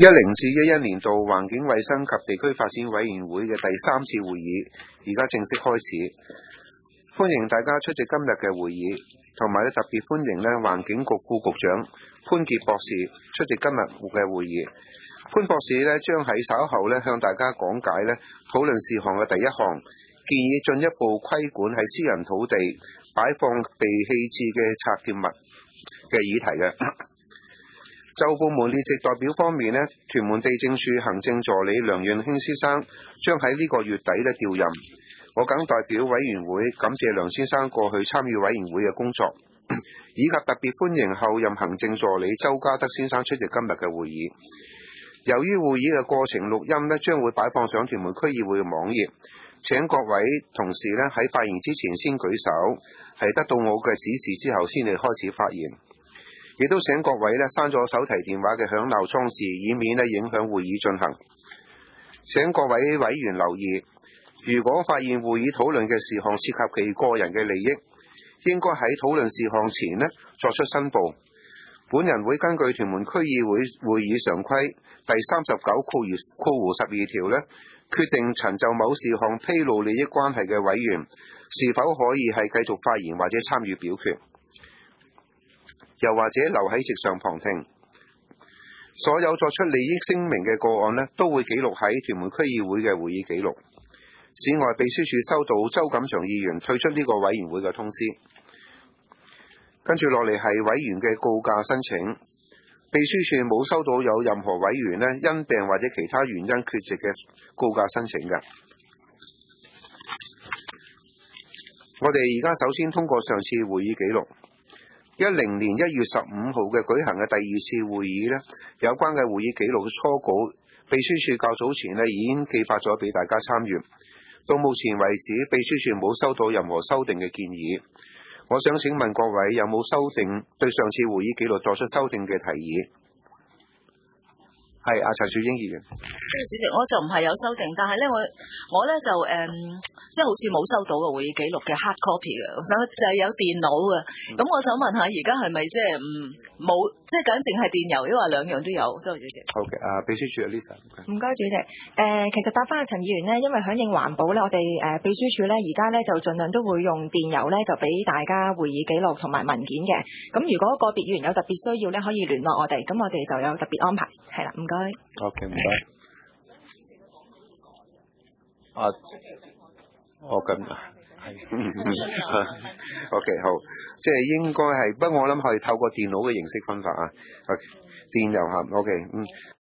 10至11年度環境衛生及地區發展委員會嘅第3次會議而家正式開始，歡迎大家出席今日嘅會議，同埋特別歡迎環境局副局長潘傑博士出席今日嘅會議。潘博士將喺稍後向大家講解討論事項嘅第一項，建議進一步規管喺私人土地擺放被棄置嘅拆建物嘅議題嘅。就部門列席代表方面屯門地政處行政助理梁潤興先生將喺呢個月底調任，我謹代表委員會感謝梁先生過去參與委員會嘅工作，以及特別歡迎後任行政助理周家德先生出席今日嘅會議。由於會議嘅過程錄音將會擺放上屯門區議會嘅網頁，請各位同事喺發言之前先舉手，係得到我嘅指示之後先嚟開始發言。亦都請各位刪咗手提電話嘅響鬧裝置，以免影響會議進行。請各位委員留意，如果發現會議討論嘅事項涉及其個人嘅利益，應該喺討論事項前作出申報。本人會根據屯門區議會會議常規第39括弧12條決定曾就某事項披露利益關係嘅委員是否可以係繼續發言或者參與表決，又或者留喺席上旁聽。所有作出利益聲明嘅個案都會記錄喺屯門區議會嘅會議記錄。此外，秘書處收到周錦祥議員退出呢個委員會嘅通知。跟住落嚟係委員嘅告假申請，秘書處冇收到有任何委員因病或者其他原因缺席嘅告假申請嘅。我哋而家首先通過上次會議記錄。10年1月15號嘅舉行嘅第2次會議有關嘅會議記錄嘅初稿，秘書處較早前已經寄發咗俾大家參閱。到目前為止，秘書處冇收到任何修訂嘅建議。我想請問各位有冇修訂對上次會議記錄作出修訂嘅提議？係陳樹英議員。 主席，我就唔係有修訂，但係我就即係好似冇收到個會議記錄嘅 hard copy 嘅，就係有電腦嘅。咁我想問下，而家係咪即係冇，即係緊淨係電郵，抑或兩樣都有？多謝主席。 好嘅，秘書處嘅 Lisa。 唔該，主席。其實答翻阿陳議員因為響應環保我哋秘書處而家就盡量都會用電郵就俾大家會議記錄同埋文件嘅。咁如果個別議員有特別需要可以聯絡我哋，咁我哋就有特別安排。係啦，唔該。 OK， 唔該。咁係OK 好，即係應該係，不過我諗可以透過電腦嘅形式分發啊。OK， 電郵吓 OK